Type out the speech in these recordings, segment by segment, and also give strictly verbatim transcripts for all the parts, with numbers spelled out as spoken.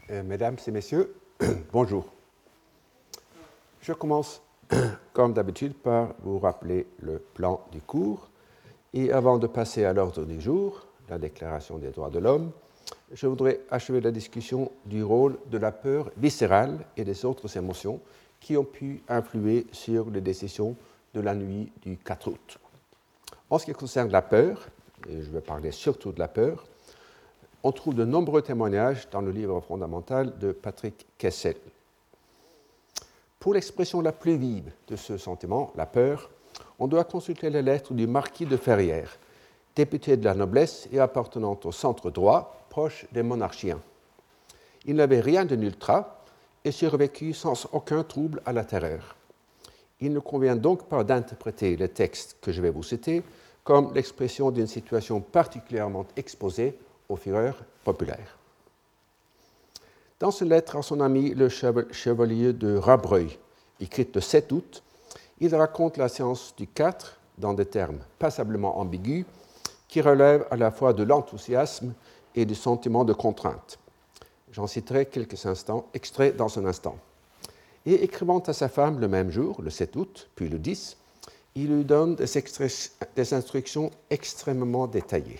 Euh, mesdames et messieurs, bonjour. Je commence, comme d'habitude, par vous rappeler le plan du cours. Et avant de passer à l'ordre du jour, la Déclaration des droits de l'homme, je voudrais achever la discussion du rôle de la peur viscérale et des autres émotions qui ont pu influer sur les décisions de la nuit du quatre août. En ce qui concerne la peur, et je vais parler surtout de la peur, on trouve de nombreux témoignages dans le livre fondamental de Patrick Kessel. Pour l'expression la plus vive de ce sentiment, la peur, on doit consulter les lettres du marquis de Ferrières, député de la noblesse et appartenant au centre droit, proche des monarchiens. Il n'avait rien de ultra et survécut sans aucun trouble à la terreur. Il ne convient donc pas d'interpréter le texte que je vais vous citer comme l'expression d'une situation particulièrement exposée aux fureurs populaires. Dans cette lettre à son ami le chevalier de Rabreuil, écrite le sept août, il raconte la séance du quatre dans des termes passablement ambigus qui relèvent à la fois de l'enthousiasme et du sentiment de contrainte. J'en citerai quelques instants, extraits dans un instant. Et écrivant à sa femme le même jour, le sept août, puis le dix, il lui donne des, extra- des instructions extrêmement détaillées.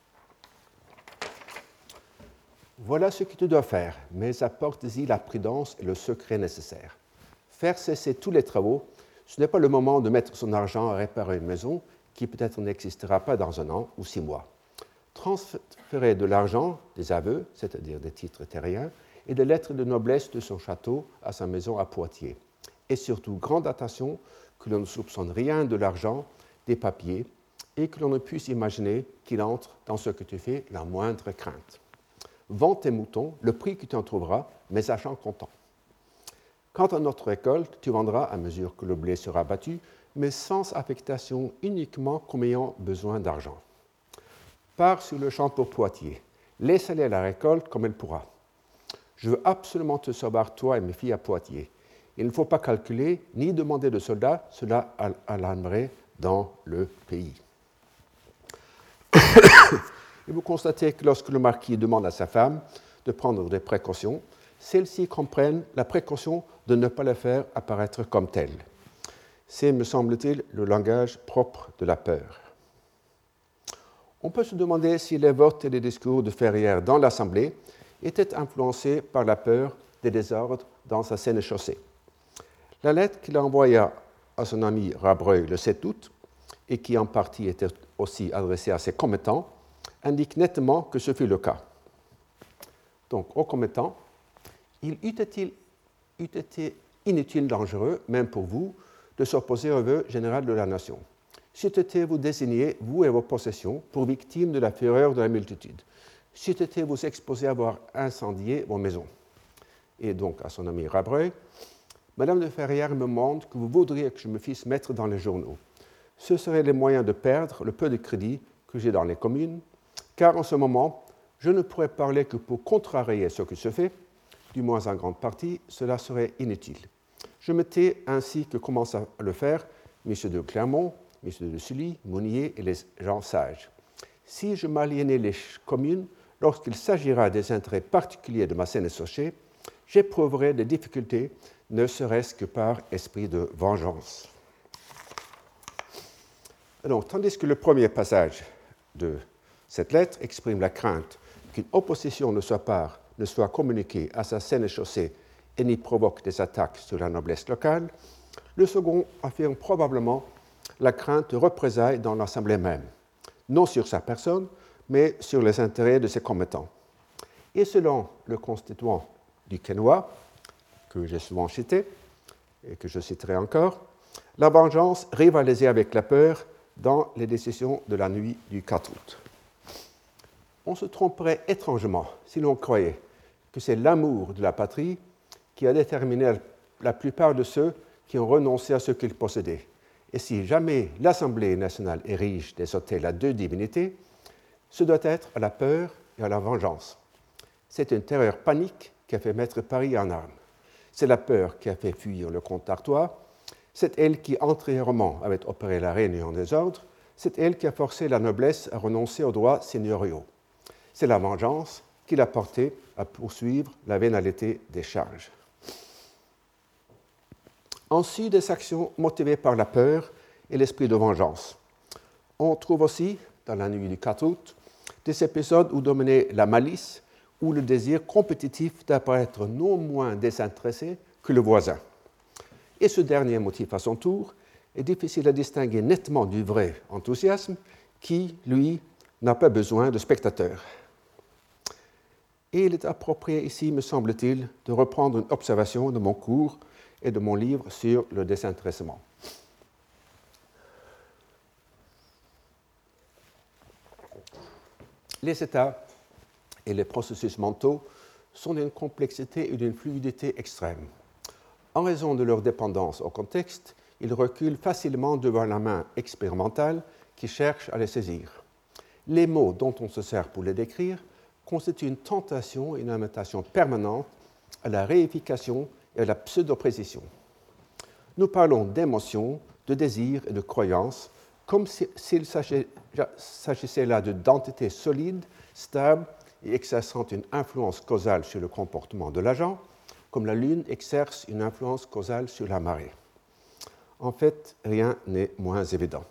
Voilà ce que tu dois faire, mais apporte-y la prudence et le secret nécessaires. Faire cesser tous les travaux, ce n'est pas le moment de mettre son argent à réparer une maison qui peut-être n'existera pas dans un an ou six mois. Transférer de l'argent, des aveux, c'est-à-dire des titres terriens, et des lettres de noblesse de son château à sa maison à Poitiers. Et surtout, grande attention que l'on ne soupçonne rien de l'argent, des papiers, et que l'on ne puisse imaginer qu'il entre dans ce que tu fais la moindre crainte. Vends tes moutons, le prix que tu en trouveras, mais argent comptant. Quant à notre récolte, tu vendras à mesure que le blé sera battu, mais sans affectation, uniquement comme ayant besoin d'argent. Pars sur le champ pour Poitiers, laisse aller la récolte comme elle pourra. Je veux absolument te savoir, toi et mes filles, à Poitiers. Il ne faut pas calculer ni demander de soldats, cela alarmerait dans le pays. Et vous constatez que lorsque le marquis demande à sa femme de prendre des précautions, celles-ci comprennent la précaution de ne pas la faire apparaître comme telle. C'est, me semble-t-il, le langage propre de la peur. On peut se demander si les votes et les discours de Ferrières dans l'Assemblée étaient influencés par la peur des désordres dans sa sénéchaussée. La lettre qu'il envoya à son ami Rabreuil le sept août, et qui en partie était aussi adressée à ses commettants, indique nettement que ce fut le cas. Donc, aux commettants, il eût été, eût été inutile, dangereux, même pour vous, de s'opposer au vœu général de la nation. C'eût été vous désigner, vous et vos possessions, pour victimes de la fureur de la multitude. C'eût été vous exposer à voir incendier vos maisons. Et donc, à son ami Rabreuil, Madame de Ferrières me demande que vous voudriez que je me fisse mettre dans les journaux. Ce serait les moyens de perdre le peu de crédit que j'ai dans les communes, car en ce moment, je ne pourrais parler que pour contrarier ce qui se fait, du moins en grande partie, cela serait inutile. Je me tais ainsi que commencent à le faire M. de Clermont, M. de Sully, Mounier et les gens sages. Si je m'aliénais les communes, lorsqu'il s'agira des intérêts particuliers de ma Seine-et-Marne, j'éprouverai des difficultés, ne serait-ce que par esprit de vengeance. Alors, tandis que le premier passage de cette lettre exprime la crainte qu'une opposition de sa part ne soit communiquée à sa sénéchaussée et n'y provoque des attaques sur la noblesse locale, le second affirme probablement la crainte de représailles dans l'Assemblée même, non sur sa personne, mais sur les intérêts de ses commettants. Et selon le constituant du Quesnoy, que j'ai souvent cité et que je citerai encore, la vengeance rivalisait avec la peur dans les décisions de la nuit du quatre août. On se tromperait étrangement si l'on croyait que c'est l'amour de la patrie qui a déterminé la plupart de ceux qui ont renoncé à ce qu'ils possédaient. Et si jamais l'Assemblée nationale érige des autels à deux divinités, ce doit être à la peur et à la vengeance. C'est une terreur panique qui a fait mettre Paris en armes. C'est la peur qui a fait fuir le comte d'Artois. C'est elle qui, antérieurement, avait opéré la réunion des ordres. C'est elle qui a forcé la noblesse à renoncer aux droits seigneuriaux. C'est la vengeance qui l'a porté à poursuivre la vénalité des charges. Ensuite, des actions motivées par la peur et l'esprit de vengeance. On trouve aussi, dans la nuit du quatre août, des épisodes où dominait la malice ou le désir compétitif d'apparaître non moins désintéressé que le voisin. Et ce dernier motif, à son tour, est difficile à distinguer nettement du vrai enthousiasme qui, lui, n'a pas besoin de spectateurs. Et il est approprié ici, me semble-t-il, de reprendre une observation de mon cours et de mon livre sur le désintéressement. Les états et les processus mentaux sont d'une complexité et d'une fluidité extrême. En raison de leur dépendance au contexte, ils reculent facilement devant la main expérimentale qui cherche à les saisir. Les mots dont on se sert pour les décrire constituent une tentation et une invitation permanente à la réification et à la pseudo-précision. Nous parlons d'émotions, de désirs et de croyances, comme s'il s'agissait là d'entités solides, stables et exerçant une influence causale sur le comportement de l'agent, comme la Lune exerce une influence causale sur la marée. En fait, rien n'est moins évident.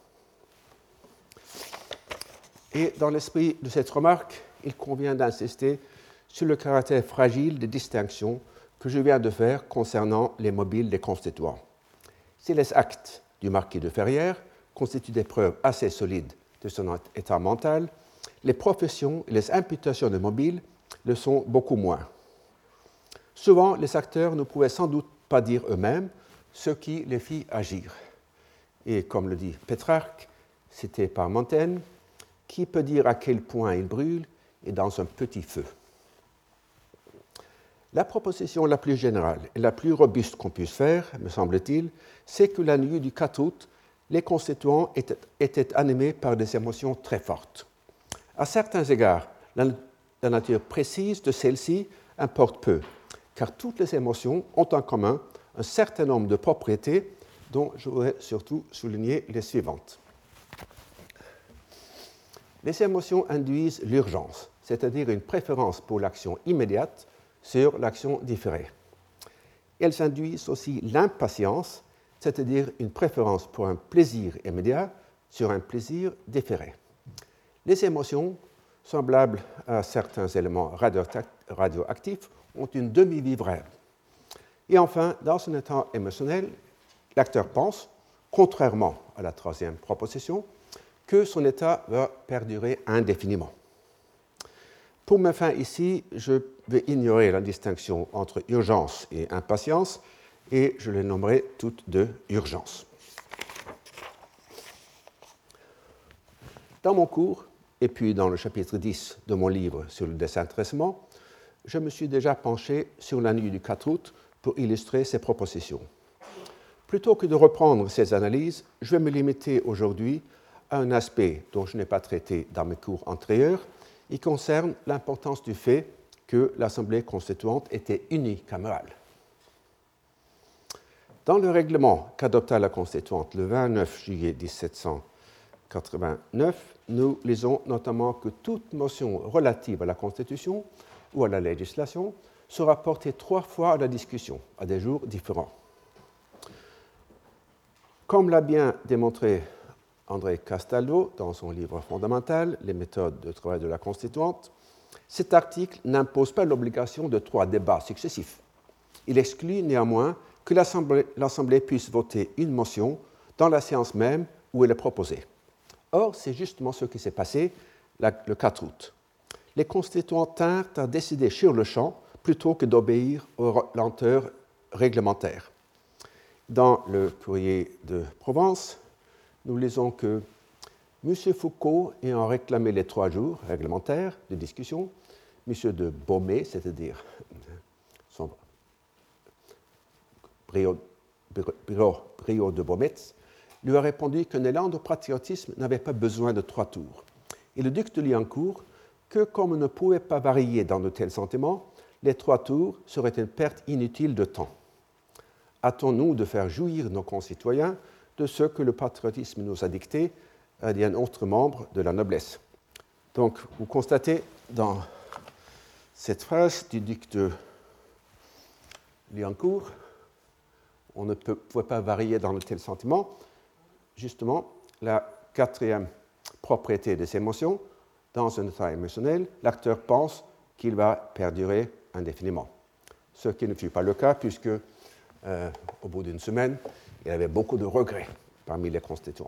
Et dans l'esprit de cette remarque, il convient d'insister sur le caractère fragile des distinctions que je viens de faire concernant les mobiles des constituants. Si les actes du marquis de Ferrières constituent des preuves assez solides de son état mental, les professions et les imputations de mobiles le sont beaucoup moins. Souvent, les acteurs ne pouvaient sans doute pas dire eux-mêmes ce qui les fit agir. Et comme le dit Pétrarque, cité par Montaigne, qui peut dire à quel point il brûle et dans un petit feu. La proposition la plus générale et la plus robuste qu'on puisse faire, me semble-t-il, c'est que la nuit du quatre août, les constituants étaient, étaient animés par des émotions très fortes. À certains égards, la, la nature précise de celles-ci importe peu, car toutes les émotions ont en commun un certain nombre de propriétés dont je voudrais surtout souligner les suivantes. Les émotions induisent l'urgence, c'est-à-dire une préférence pour l'action immédiate sur l'action différée. Elles induisent aussi l'impatience, c'est-à-dire une préférence pour un plaisir immédiat sur un plaisir différé. Les émotions, semblables à certains éléments radioactifs, ont une demi-vie brève. Et enfin, dans son état émotionnel, l'acteur pense, contrairement à la troisième proposition, que son état va perdurer indéfiniment. Pour mes fins ici, je vais ignorer la distinction entre urgence et impatience et je les nommerai toutes deux urgence. Dans mon cours, et puis dans le chapitre dix de mon livre sur le désintéressement, je me suis déjà penché sur la nuit du quatre août pour illustrer ces propositions. Plutôt que de reprendre ces analyses, je vais me limiter aujourd'hui à un aspect dont je n'ai pas traité dans mes cours antérieurs. Il concerne l'importance du fait que l'Assemblée constituante était unicamérale. Dans le règlement qu'adopta la Constituante le vingt-neuf juillet dix-sept cent quatre-vingt-neuf, nous lisons notamment que toute motion relative à la Constitution ou à la législation sera portée trois fois à la discussion, à des jours différents. Comme l'a bien démontré André Castaldo, dans son livre fondamental, Les méthodes de travail de la Constituante, cet article n'impose pas l'obligation de trois débats successifs. Il exclut néanmoins que l'Assemblée, l'Assemblée puisse voter une motion dans la séance même où elle est proposée. Or, c'est justement ce qui s'est passé le quatre août. Les constituants tinrent à décider sur le champ plutôt que d'obéir aux lenteurs réglementaires. Dans le courrier de Provence, nous lisons que M. Foucault ayant réclamé les trois jours réglementaires de discussion, M. de Baumé, c'est-à-dire son Brio, Brio, Brio de Beaumetz, lui a répondu qu'un élan de patriotisme n'avait pas besoin de trois tours. Et le duc de Liancourt, que comme on ne pouvait pas varier dans de tels sentiments, les trois tours seraient une perte inutile de temps. Hâtons-nous de faire jouir nos concitoyens de ce que le patriotisme nous a dicté, a dit un autre membre de la noblesse. Donc, vous constatez dans Cette phrase du duc de Liancourt, on ne peut, pouvait pas varier dans de tels sentiments, justement, la quatrième propriété des émotions, dans un état émotionnel, l'acteur pense qu'il va perdurer indéfiniment. Ce qui ne fut pas le cas, puisque, euh, au bout d'une semaine, il y avait beaucoup de regrets parmi les constituants.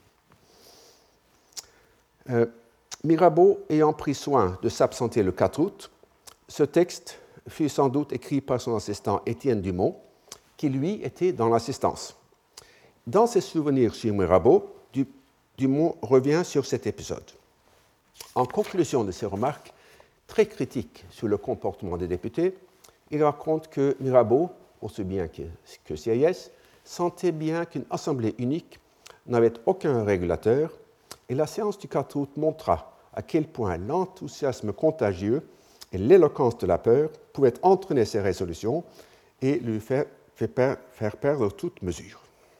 Euh, Mirabeau ayant pris soin de s'absenter le quatre août, ce texte fut sans doute écrit par son assistant Étienne Dumont, qui lui était dans l'assistance. Dans ses souvenirs sur Mirabeau, Dumont revient sur cet épisode. En conclusion de ses remarques très critiques sur le comportement des députés, il raconte que Mirabeau, aussi bien que, que Sieyès, sentait bien qu'une assemblée unique n'avait aucun régulateur, et la séance du quatre août montra à quel point l'enthousiasme contagieux et l'éloquence de la peur pouvaient entraîner ses résolutions et lui faire, faire perdre toute mesure.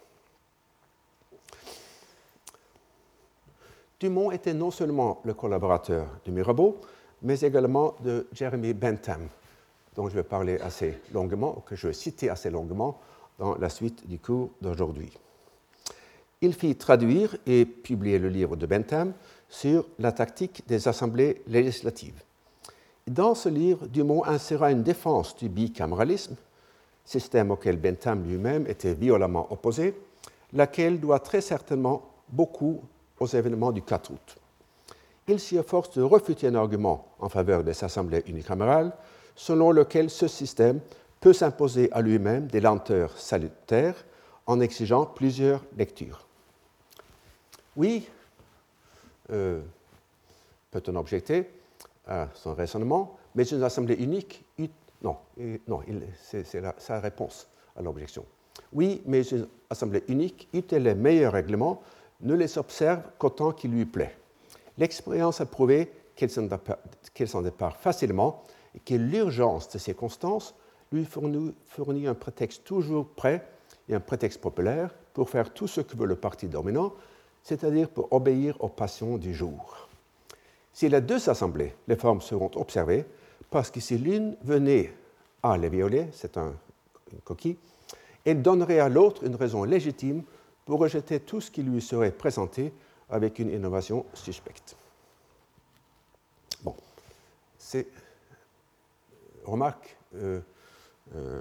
Dumont était non seulement le collaborateur de Mirabeau, mais également de Jeremy Bentham, dont je vais parler assez longuement, ou que je vais citer assez longuement dans la suite du cours d'aujourd'hui. Il fit traduire et publier le livre de Bentham sur la tactique des assemblées législatives. Dans ce livre, Dumont inséra une défense du bicaméralisme, système auquel Bentham lui-même était violemment opposé, laquelle doit très certainement beaucoup aux événements du quatre août. Il s'y efforce de refuter un argument en faveur des assemblées unicamérales, selon lequel ce système peut s'imposer à lui-même des lenteurs salutaires en exigeant plusieurs lectures. Oui, euh, peut-on objecter à son raisonnement, mais une assemblée unique, non, non c'est, c'est la, sa réponse à l'objection. Oui, mais une assemblée unique, eût-elle les meilleurs règlements, ne les observe qu'autant qu'il lui plaît. L'expérience a prouvé qu'elle s'en, qu'elle s'en départ facilement et que l'urgence de ces circonstances lui fournit, fournit un prétexte toujours prêt et un prétexte populaire pour faire tout ce que veut le parti dominant, c'est-à-dire pour obéir aux passions du jour. Si les deux assemblées, les formes seront observées, parce que si l'une venait à les violer, c'est un, une coquille, elle donnerait à l'autre une raison légitime pour rejeter tout ce qui lui serait présenté avec une innovation suspecte. Bon, ces remarques euh, euh,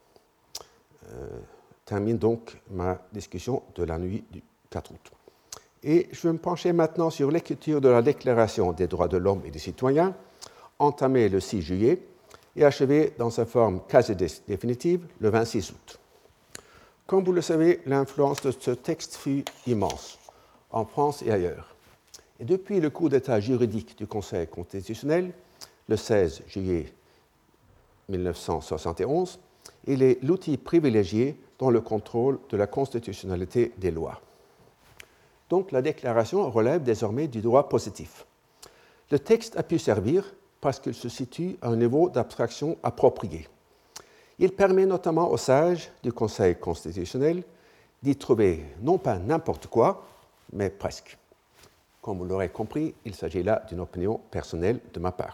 euh, terminent donc ma discussion de la nuit du quatre août. Et je vais me pencher maintenant sur l'écriture de la Déclaration des droits de l'homme et des citoyens, entamée le six juillet et achevée dans sa forme quasi définitive le vingt-six août. Comme vous le savez, l'influence de ce texte fut immense, en France et ailleurs. Et depuis le coup d'état juridique du Conseil constitutionnel, le seize juillet mille neuf cent soixante et onze, il est l'outil privilégié dans le contrôle de la constitutionnalité des lois. Donc la déclaration relève désormais du droit positif. Le texte a pu servir parce qu'il se situe à un niveau d'abstraction approprié. Il permet notamment aux sages du Conseil constitutionnel d'y trouver non pas n'importe quoi, mais presque. Comme vous l'aurez compris, il s'agit là d'une opinion personnelle de ma part.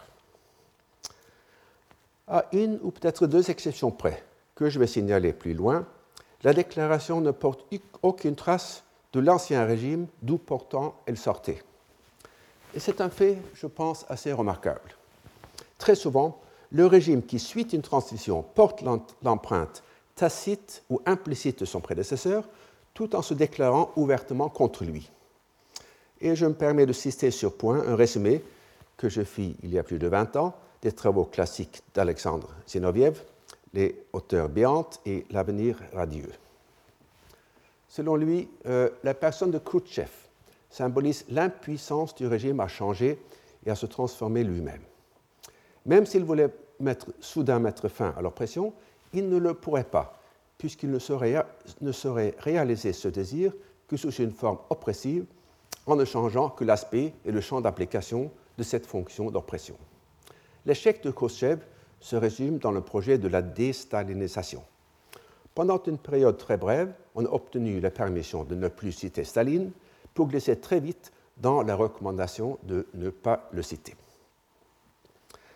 À une ou peut-être deux exceptions près, que je vais signaler plus loin, la déclaration ne porte aucune trace de l'ancien régime d'où pourtant elle sortait. Et c'est un fait, je pense, assez remarquable. Très souvent, le régime qui suit une transition porte l'empreinte tacite ou implicite de son prédécesseur, tout en se déclarant ouvertement contre lui. Et je me permets de citer sur point un résumé que je fis il y a plus de vingt ans des travaux classiques d'Alexandre Zinoviev, Les hauteurs béantes et l'avenir radieux. Selon lui, euh, la personne de Khrouchtchev symbolise l'impuissance du régime à changer et à se transformer lui-même. Même s'il voulait mettre, soudain mettre fin à l'oppression, il ne le pourrait pas, puisqu'il ne saurait, ne saurait réaliser ce désir que sous une forme oppressive, en ne changeant que l'aspect et le champ d'application de cette fonction d'oppression. L'échec de Khrouchtchev se résume dans le projet de la déstalinisation. Pendant une période très brève, on a obtenu la permission de ne plus citer Staline pour glisser très vite dans la recommandation de ne pas le citer.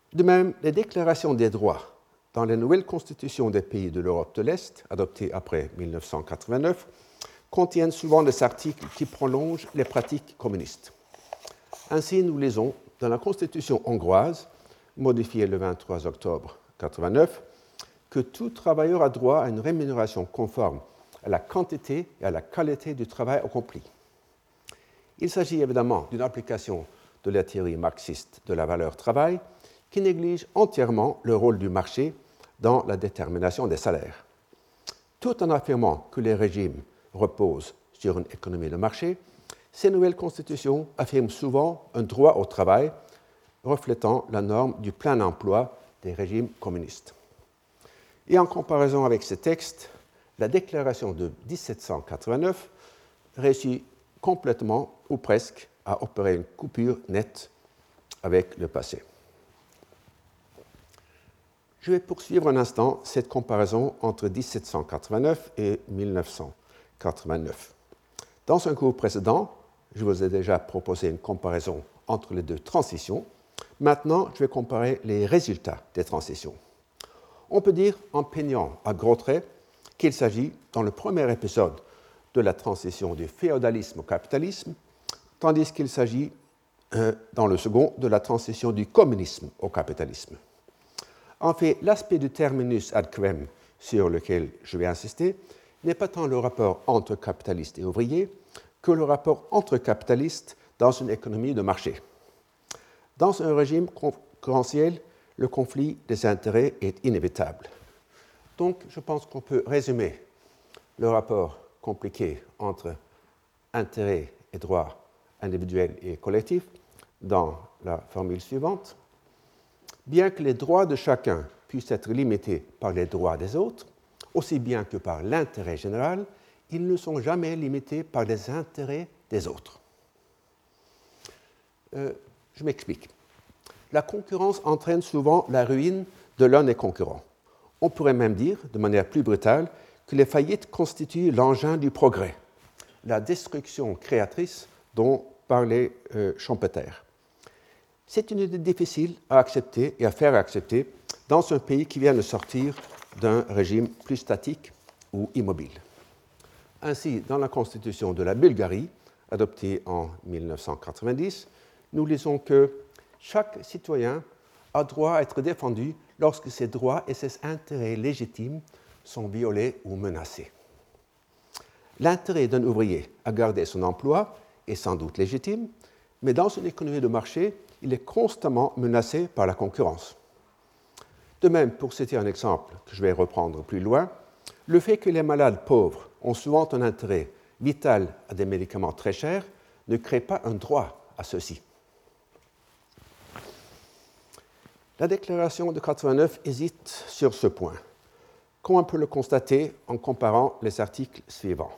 De même, les déclarations des droits dans les nouvelles constitutions des pays de l'Europe de l'Est, adoptées après mille neuf cent quatre-vingt-neuf, contiennent souvent des articles qui prolongent les pratiques communistes. Ainsi, nous lisons dans la Constitution hongroise, modifiée le vingt-trois octobre mille neuf cent quatre-vingt-neuf, que tout travailleur a droit à une rémunération conforme à la quantité et à la qualité du travail accompli. Il s'agit évidemment d'une application de la théorie marxiste de la valeur travail qui néglige entièrement le rôle du marché dans la détermination des salaires. Tout en affirmant que les régimes reposent sur une économie de marché, ces nouvelles constitutions affirment souvent un droit au travail reflétant la norme du plein emploi des régimes communistes. Et en comparaison avec ces textes, la déclaration de dix-sept cent quatre-vingt-neuf réussit complètement ou presque à opérer une coupure nette avec le passé. Je vais poursuivre un instant cette comparaison entre dix-sept cent quatre-vingt-neuf et mille neuf cent quatre-vingt-neuf. Dans un cours précédent, je vous ai déjà proposé une comparaison entre les deux transitions. Maintenant, je vais comparer les résultats des transitions. On peut dire, en peignant à gros traits, qu'il s'agit, dans le premier épisode, de la transition du féodalisme au capitalisme, tandis qu'il s'agit, euh, dans le second, de la transition du communisme au capitalisme. En fait, l'aspect du terminus ad quem sur lequel je vais insister n'est pas tant le rapport entre capitalistes et ouvriers que le rapport entre capitalistes dans une économie de marché. Dans un régime concurrentiel, le conflit des intérêts est inévitable. Donc, je pense qu'on peut résumer le rapport compliqué entre intérêts et droits individuels et collectifs dans la formule suivante. Bien que les droits de chacun puissent être limités par les droits des autres, aussi bien que par l'intérêt général, ils ne sont jamais limités par les intérêts des autres. Euh, je m'explique. La concurrence entraîne souvent la ruine de l'un des concurrents. On pourrait même dire, de manière plus brutale, que les faillites constituent l'engin du progrès, la destruction créatrice dont parlait euh, Schumpeter. C'est une idée difficile à accepter et à faire accepter dans un pays qui vient de sortir d'un régime plus statique ou immobile. Ainsi, dans la constitution de la Bulgarie, adoptée en mille neuf cent quatre-vingt-dix, nous lisons que chaque citoyen a droit à être défendu lorsque ses droits et ses intérêts légitimes sont violés ou menacés. L'intérêt d'un ouvrier à garder son emploi est sans doute légitime, mais dans une économie de marché, il est constamment menacé par la concurrence. De même, pour citer un exemple que je vais reprendre plus loin, le fait que les malades pauvres ont souvent un intérêt vital à des médicaments très chers ne crée pas un droit à ceux-ci. La déclaration de quatre-vingt-neuf hésite sur ce point, comme on peut le constater en comparant les articles suivants.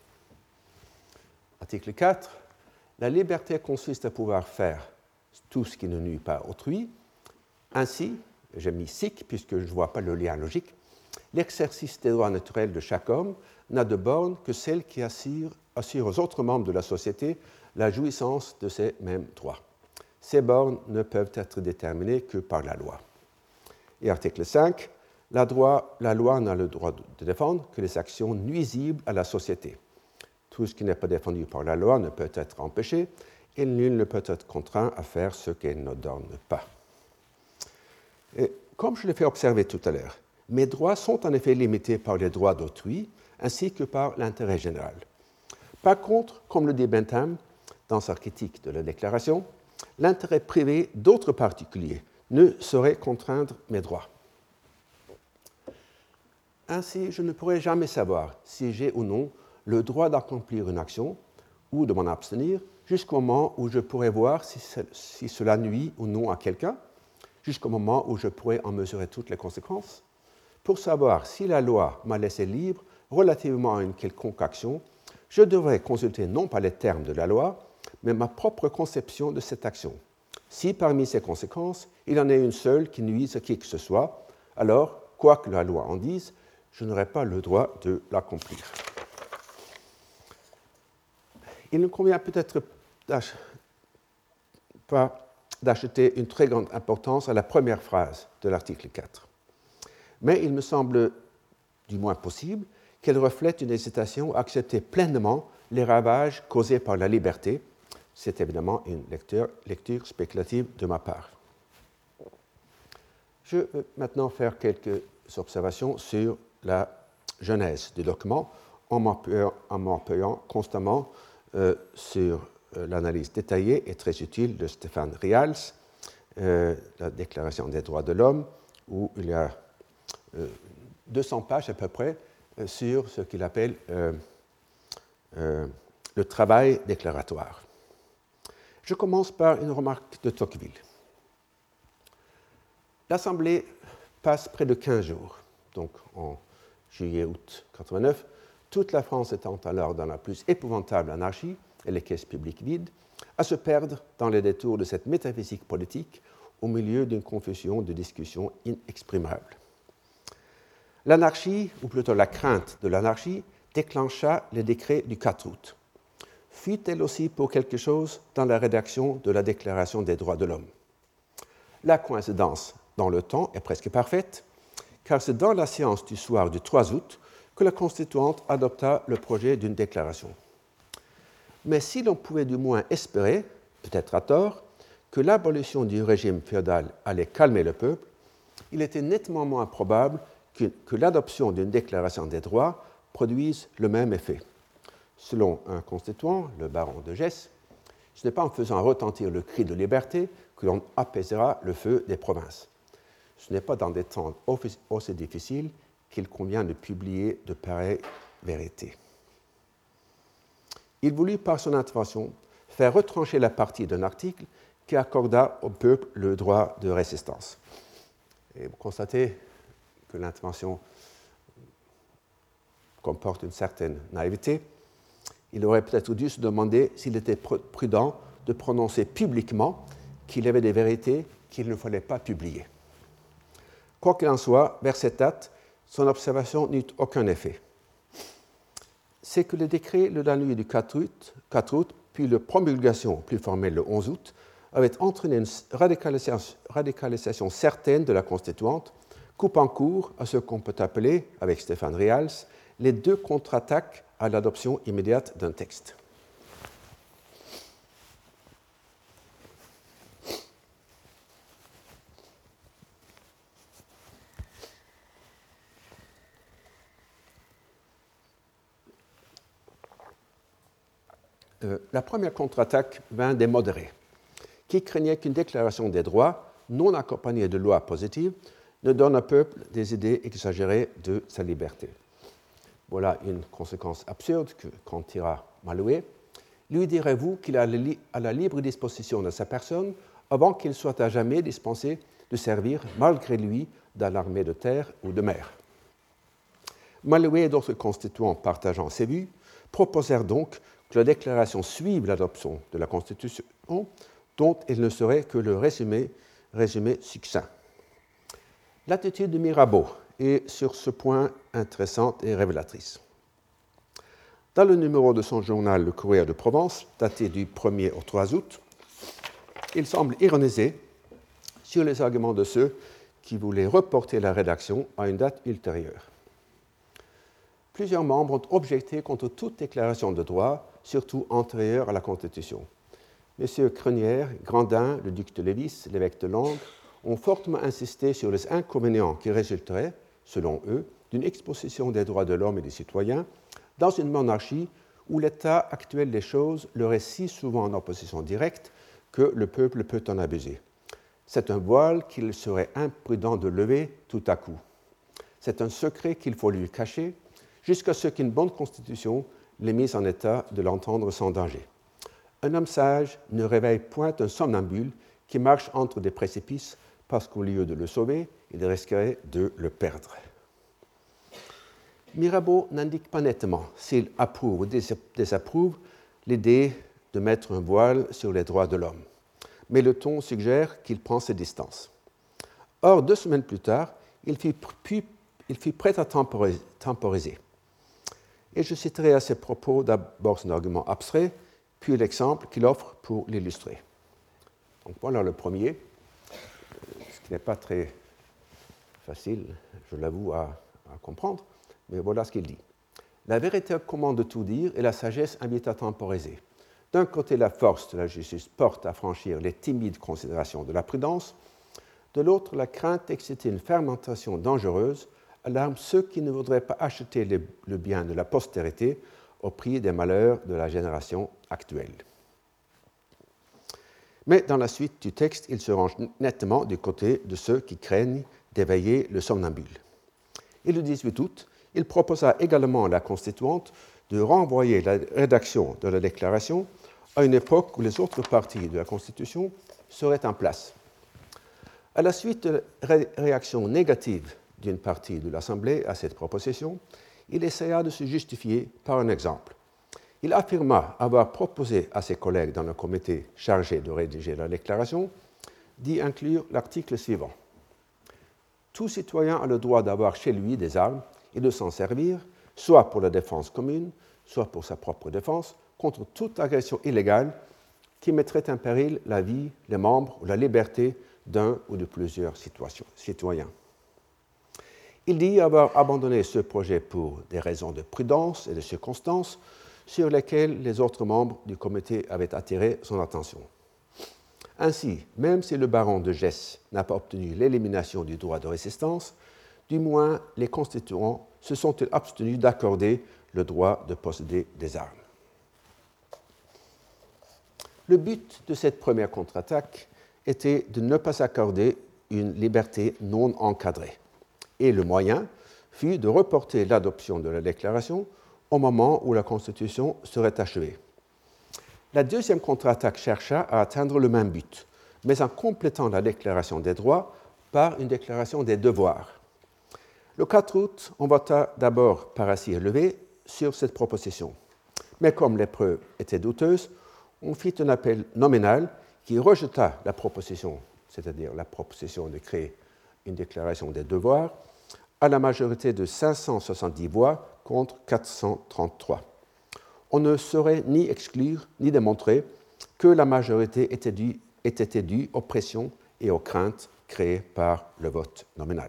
Article quatre. La liberté consiste à pouvoir faire tout ce qui ne nuit pas à autrui. Ainsi, j'ai mis sic puisque je ne vois pas le lien logique, l'exercice des droits naturels de chaque homme n'a de borne que celle qui assure, assure aux autres membres de la société la jouissance de ces mêmes droits. Ces bornes ne peuvent être déterminées que par la loi. Et article cinq, la, droit, la loi n'a le droit de défendre que les actions nuisibles à la société. Tout ce qui n'est pas défendu par la loi ne peut être empêché et nul ne peut être contraint à faire ce qu'elle n'ordonne pas. Et comme je l'ai fait observer tout à l'heure, mes droits sont en effet limités par les droits d'autrui ainsi que par l'intérêt général. Par contre, comme le dit Bentham dans sa critique de la déclaration, l'intérêt privé d'autres particuliers ne saurait contraindre mes droits. Ainsi, je ne pourrai jamais savoir si j'ai ou non le droit d'accomplir une action ou de m'en abstenir jusqu'au moment où je pourrai voir si, si cela nuit ou non à quelqu'un, jusqu'au moment où je pourrai en mesurer toutes les conséquences. Pour savoir si la loi m'a laissé libre relativement à une quelconque action, je devrais consulter non pas les termes de la loi, mais ma propre conception de cette action. Si parmi ces conséquences, il en est une seule qui nuise à qui que ce soit, alors, quoi que la loi en dise, je n'aurai pas le droit de l'accomplir. Il ne convient peut-être pas d'acheter une très grande importance à la première phrase de l'article quatre. Mais il me semble, du moins possible, qu'elle reflète une hésitation à accepter pleinement les ravages causés par la liberté. C'est évidemment une lecture, lecture spéculative de ma part. Je vais maintenant faire quelques observations sur la genèse du document en m'appuyant, en m'appuyant constamment euh, sur euh, l'analyse détaillée et très utile de Stéphane Rials, euh, la Déclaration des droits de l'homme, où il y a euh, deux cents pages à peu près euh, sur ce qu'il appelle euh, euh, le travail déclaratoire. Je commence par une remarque de Tocqueville. L'Assemblée passe près de quinze jours, donc en juillet-août quatre-vingt-neuf, toute la France étant alors dans la plus épouvantable anarchie et les caisses publiques vides, à se perdre dans les détours de cette métaphysique politique au milieu d'une confusion de discussions inexprimables. L'anarchie, ou plutôt la crainte de l'anarchie, déclencha le décret du quatre août. Fut-elle aussi pour quelque chose dans la rédaction de la Déclaration des droits de l'homme? La coïncidence dans le temps est presque parfaite, car c'est dans la séance du soir du trois août que la Constituante adopta le projet d'une déclaration. Mais si l'on pouvait du moins espérer, peut-être à tort, que l'abolition du régime féodal allait calmer le peuple, il était nettement moins probable que, que l'adoption d'une déclaration des droits produise le même effet. Selon un constituant, le baron de Gesse, ce n'est pas en faisant retentir le cri de liberté que l'on apaisera le feu des provinces. Ce n'est pas dans des temps aussi difficiles qu'il convient de publier de pareilles vérités. Il voulut, par son intervention, faire retrancher la partie d'un article qui accorda au peuple le droit de résistance. Et vous constatez que l'intervention comporte une certaine naïveté. Il aurait peut-être dû se demander s'il était prudent de prononcer publiquement qu'il y avait des vérités qu'il ne fallait pas publier. Quoi qu'il en soit, vers cette date, son observation n'eut aucun effet. C'est que le décret de la nuit du quatre août, puis la promulgation plus formelle le onze août, avait entraîné une radicalisation, radicalisation certaine de la Constituante, coupant court à ce qu'on peut appeler, avec Stéphane Rials, les deux contre-attaques à l'adoption immédiate d'un texte. Euh, la première contre-attaque vint des modérés, qui craignaient qu'une déclaration des droits, non accompagnée de lois positives, ne donne au peuple des idées exagérées de sa liberté. Voilà une conséquence absurde que, qu'en tira Malouet. Lui direz-vous qu'il a à la libre disposition de sa personne avant qu'il soit à jamais dispensé de servir, malgré lui, dans l'armée de terre ou de mer. Malouet et d'autres constituants partageant ses vues proposèrent donc que la déclaration suive l'adoption de la Constitution, dont il ne serait que le résumé, résumé succinct. L'attitude de Mirabeau est sur ce point intéressante et révélatrice. Dans le numéro de son journal Le Courrier de Provence, daté du premier au trois août, il semble ironiser sur les arguments de ceux qui voulaient reporter la rédaction à une date ultérieure. Plusieurs membres ont objecté contre toute déclaration de droit, surtout antérieure à la Constitution. Messieurs Crenière, Grandin, le duc de Lévis, l'évêque de Langres, ont fortement insisté sur les inconvénients qui résulteraient, selon eux, d'une exposition des droits de l'homme et des citoyens dans une monarchie où l'état actuel des choses leur est si souvent en opposition directe que le peuple peut en abuser. C'est un voile qu'il serait imprudent de lever tout à coup. C'est un secret qu'il faut lui cacher jusqu'à ce qu'une bonne constitution l'ait mise en état de l'entendre sans danger. Un homme sage ne réveille point un somnambule qui marche entre des précipices parce qu'au lieu de le sauver, il risquerait de le perdre. Mirabeau n'indique pas nettement s'il approuve ou désapprouve l'idée de mettre un voile sur les droits de l'homme, mais le ton suggère qu'il prend ses distances. Or, deux semaines plus tard, il fut, puis, il fut prêt à temporiser. Et je citerai à ces propos d'abord son argument abstrait, puis l'exemple qu'il offre pour l'illustrer. Donc voilà le premier, ce qui n'est pas très facile, je l'avoue, à, à comprendre, mais voilà ce qu'il dit. La vérité commande tout dire et la sagesse invite à temporiser. D'un côté, la force de la justice porte à franchir les timides considérations de la prudence, de l'autre, la crainte d'exciter une fermentation dangereuse alarme ceux qui ne voudraient pas acheter le, le bien de la postérité au prix des malheurs de la génération actuelle. Mais dans la suite du texte, il se range nettement du côté de ceux qui craignent d'éveiller le somnambule. Et le dix-huit août, il proposa également à la Constituante de renvoyer la rédaction de la Déclaration à une époque où les autres parties de la Constitution seraient en place. À la suite de la réaction négative d'une partie de l'Assemblée à cette proposition, il essaya de se justifier par un exemple. Il affirma avoir proposé à ses collègues dans le comité chargé de rédiger la déclaration d'y inclure l'article suivant. Tout citoyen a le droit d'avoir chez lui des armes et de s'en servir, soit pour la défense commune, soit pour sa propre défense, contre toute agression illégale qui mettrait en péril la vie, les membres ou la liberté d'un ou de plusieurs citoyens. Il dit avoir abandonné ce projet pour des raisons de prudence et de circonstances sur lesquelles les autres membres du comité avaient attiré son attention. Ainsi, même si le baron de Gesse n'a pas obtenu l'élimination du droit de résistance, du moins les constituants se sont-ils abstenus d'accorder le droit de posséder des armes. Le but de cette première contre-attaque était de ne pas accorder une liberté non encadrée, et le moyen fut de reporter l'adoption de la déclaration au moment où la Constitution serait achevée. La deuxième contre-attaque chercha à atteindre le même but, mais en complétant la déclaration des droits par une déclaration des devoirs. Le quatre août, on vota d'abord par assis levé sur cette proposition. Mais comme les preuves étaient douteuses, on fit un appel nominal qui rejeta la proposition, c'est-à-dire la proposition de créer une déclaration des devoirs, à la majorité de cinq cent soixante-dix voix contre quatre cent trente-trois. On ne saurait ni exclure ni démontrer que la majorité était due, était due aux pressions et aux craintes créées par le vote nominal.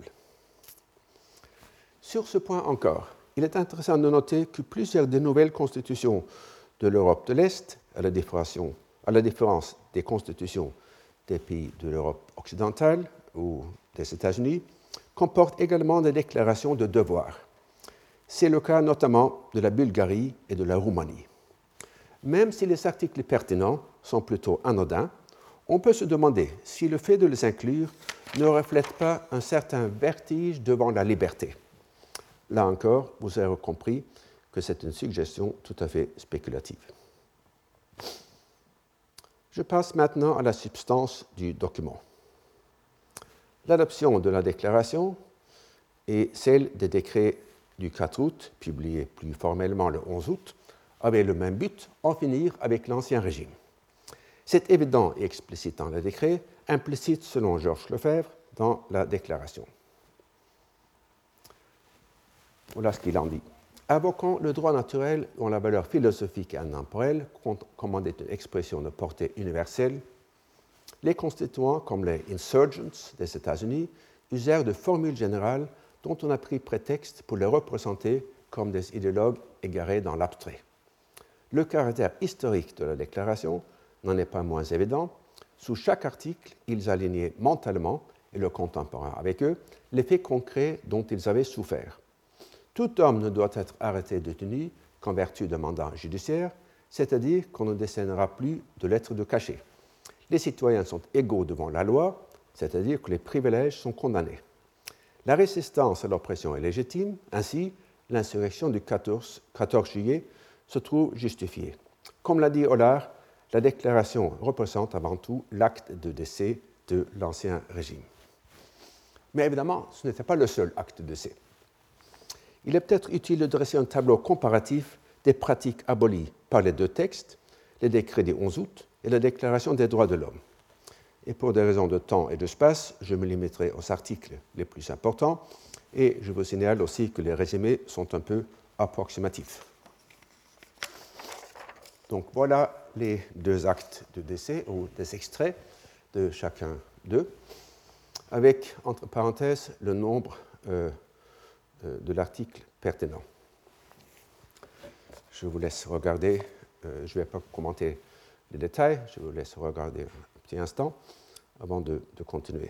Sur ce point encore, il est intéressant de noter que plusieurs des nouvelles constitutions de l'Europe de l'Est, à la différence, à la différence des constitutions des pays de l'Europe occidentale ou des États-Unis, comportent également des déclarations de devoirs. C'est le cas notamment de la Bulgarie et de la Roumanie. Même si les articles pertinents sont plutôt anodins, on peut se demander si le fait de les inclure ne reflète pas un certain vertige devant la liberté. Là encore, vous avez compris que c'est une suggestion tout à fait spéculative. Je passe maintenant à la substance du document. L'adoption de la déclaration et celle des décrets du quatre août, publiés plus formellement le onze août, avaient le même but, en finir avec l'Ancien Régime. C'est évident et explicite dans le décret, implicite selon Georges Lefebvre dans la déclaration. Voilà ce qu'il en dit. Invoquant le droit naturel dont la valeur philosophique et intemporelle commandait une expression de portée universelle, les constituants, comme les insurgents des États-Unis, usèrent de formules générales dont on a pris prétexte pour les représenter comme des idéologues égarés dans l'abstrait. Le caractère historique de la déclaration n'en est pas moins évident. Sous chaque article, ils alignaient mentalement, et le contemporain avec eux, les faits concrets dont ils avaient souffert. Tout homme ne doit être arrêté détenu qu'en vertu d'un mandat judiciaire, c'est-à-dire qu'on ne décernera plus de lettres de cachet. Les citoyens sont égaux devant la loi, c'est-à-dire que les privilèges sont condamnés. La résistance à l'oppression est légitime, ainsi l'insurrection du quatorze juillet se trouve justifiée. Comme l'a dit Hollard, la déclaration représente avant tout l'acte de décès de l'Ancien Régime. Mais évidemment, ce n'était pas le seul acte de décès. Il est peut-être utile de dresser un tableau comparatif des pratiques abolies par les deux textes, les décrets du onze août et la Déclaration des droits de l'homme. Et pour des raisons de temps et d'espace, je me limiterai aux articles les plus importants et je vous signale aussi que les résumés sont un peu approximatifs. Donc voilà les deux actes de décès ou des extraits de chacun d'eux, avec, entre parenthèses, le nombre euh, de l'article pertinent. Je vous laisse regarder, euh, je ne vais pas commenter les détails, je vous laisse regarder un petit instant avant de, de continuer.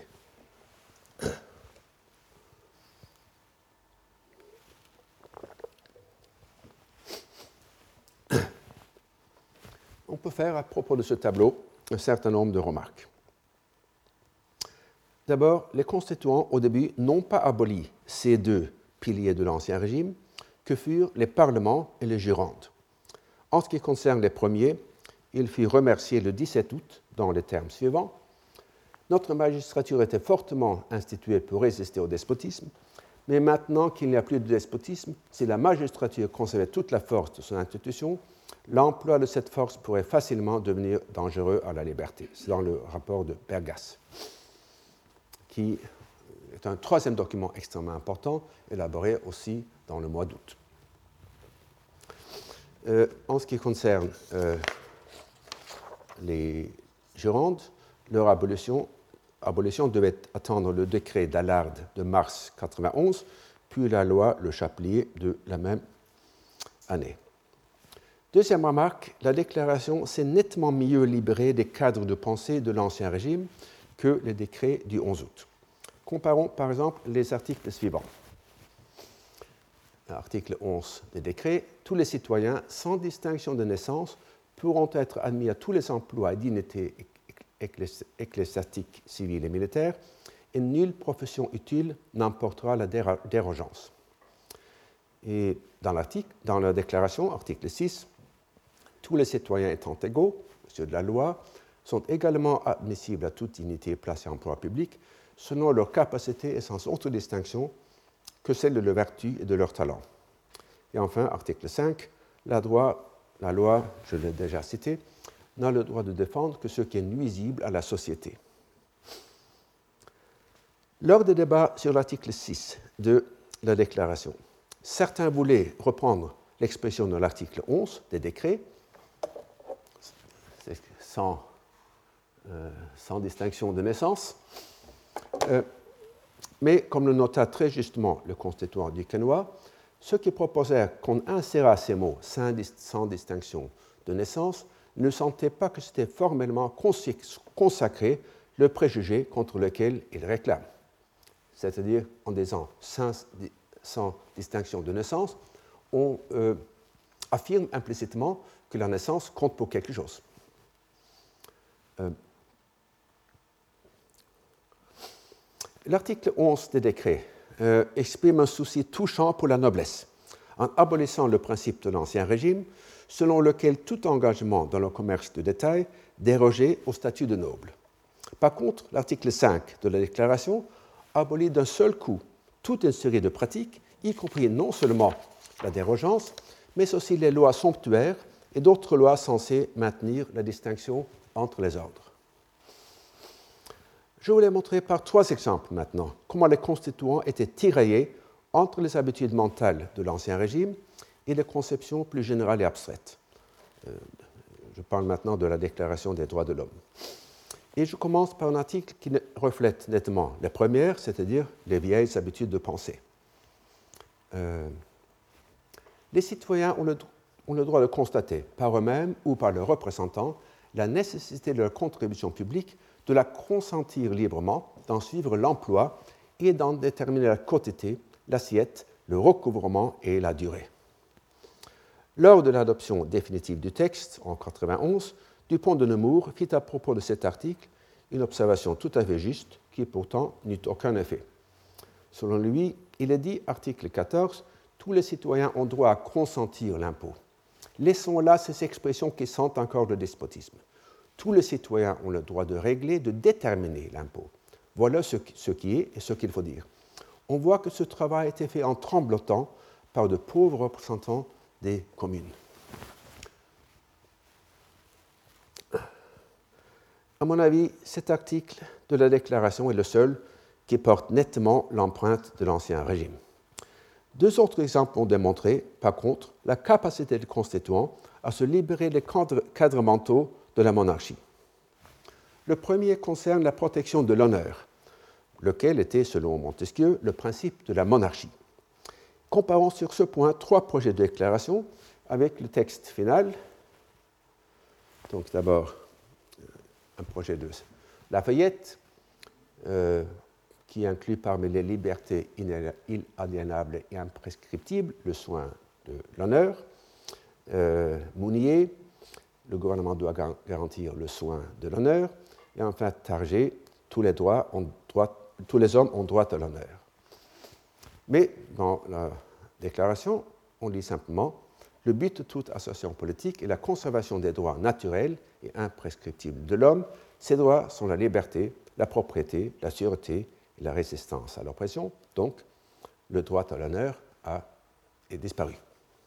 On peut faire à propos de ce tableau un certain nombre de remarques. D'abord, les constituants, au début, n'ont pas aboli ces deux piliers de l'Ancien Régime, que furent les parlements et les jurandes. En ce qui concerne les premiers, il fut remercié le dix-sept août dans les termes suivants. Notre magistrature était fortement instituée pour résister au despotisme, mais maintenant qu'il n'y a plus de despotisme, si la magistrature conservait toute la force de son institution, l'emploi de cette force pourrait facilement devenir dangereux à la liberté. C'est dans le rapport de Bergasse, qui est un troisième document extrêmement important, élaboré aussi dans le mois d'août. Euh, en ce qui concerne euh, les jurandes, leur abolition, abolition devait attendre le décret d'Allard de mars quatre-vingt-onze, puis la loi Le Chapelier de la même année. Deuxième remarque, la déclaration s'est nettement mieux libérée des cadres de pensée de l'Ancien Régime que les décrets du onze août. Comparons par exemple les articles suivants. Article onze des décrets, tous les citoyens, sans distinction de naissance, pourront être admis à tous les emplois et dignités ecclésiastiques, civiles et militaires, et nulle profession utile n'emportera la dérogeance. Et dans, l'article, dans la déclaration, article six, tous les citoyens étant égaux, ceux de la loi, sont également admissibles à toute dignité placée en emploi public, selon leur capacité et sans autre distinction que celle de leur vertu et de leur talent. Et enfin, article cinq, la, droit, la loi, je l'ai déjà cité, n'a le droit de défendre que ce qui est nuisible à la société. Lors des débats sur l'article six de la déclaration, certains voulaient reprendre l'expression de l'article onze des décrets, sans, euh, sans distinction de naissance, euh, mais comme le nota très justement le constituant duquesnois, ceux qui proposèrent qu'on insérât ces mots sans, sans distinction de naissance ne sentaient pas que c'était formellement consacré le préjugé contre lequel ils réclament. C'est-à-dire, en disant sans, sans distinction de naissance, on euh, affirme implicitement que la naissance compte pour quelque chose. Euh, L'article onze des décrets euh, exprime un souci touchant pour la noblesse, en abolissant le principe de l'Ancien Régime, selon lequel tout engagement dans le commerce de détail dérogeait au statut de noble. Par contre, l'article cinq de la Déclaration abolit d'un seul coup toute une série de pratiques, y compris non seulement la dérogeance, mais aussi les lois somptuaires et d'autres lois censées maintenir la distinction entre les ordres. Je voulais montrer par trois exemples maintenant comment les constituants étaient tiraillés entre les habitudes mentales de l'Ancien Régime et les conceptions plus générales et abstraites. Euh, je parle maintenant de la Déclaration des droits de l'homme. Et je commence par un article qui reflète nettement les premières, c'est-à-dire les vieilles habitudes de pensée. Euh, les citoyens ont le, ont le droit de constater, par eux-mêmes ou par leurs représentants, la nécessité de leur contribution publique, de la consentir librement, d'en suivre l'emploi et d'en déterminer la quantité, l'assiette, le recouvrement et la durée. Lors de l'adoption définitive du texte, en quatre-vingt-onze, Dupont de Nemours fit à propos de cet article une observation tout à fait juste, qui pourtant n'eut aucun effet. Selon lui, il est dit, article quatorze, « Tous les citoyens ont droit à consentir l'impôt. Laissons là ces expressions qui sentent encore le despotisme. Tous les citoyens ont le droit de régler, de déterminer l'impôt. Voilà ce qui est et ce qu'il faut dire. » On voit que ce travail a été fait en tremblotant par de pauvres représentants des communes. À mon avis, cet article de la Déclaration est le seul qui porte nettement l'empreinte de l'Ancien Régime. Deux autres exemples ont démontré, par contre, la capacité des constituants à se libérer des cadres, cadres mentaux de la monarchie. Le premier concerne la protection de l'honneur, lequel était, selon Montesquieu, le principe de la monarchie. Comparons sur ce point trois projets de déclaration avec le texte final. Donc d'abord, un projet de Lafayette, euh, qui inclut parmi les libertés inaliénables et imprescriptibles le soin de l'honneur. Euh, Mounier, le gouvernement doit garantir le soin de l'honneur. Et enfin, Target, tous les, droits ont droit, tous les hommes ont droit à l'honneur. Mais dans la déclaration, on lit simplement « Le but de toute association politique est la conservation des droits naturels et imprescriptibles de l'homme. Ces droits sont la liberté, la propriété, la sûreté et la résistance à l'oppression. » Donc, le droit à l'honneur a est disparu.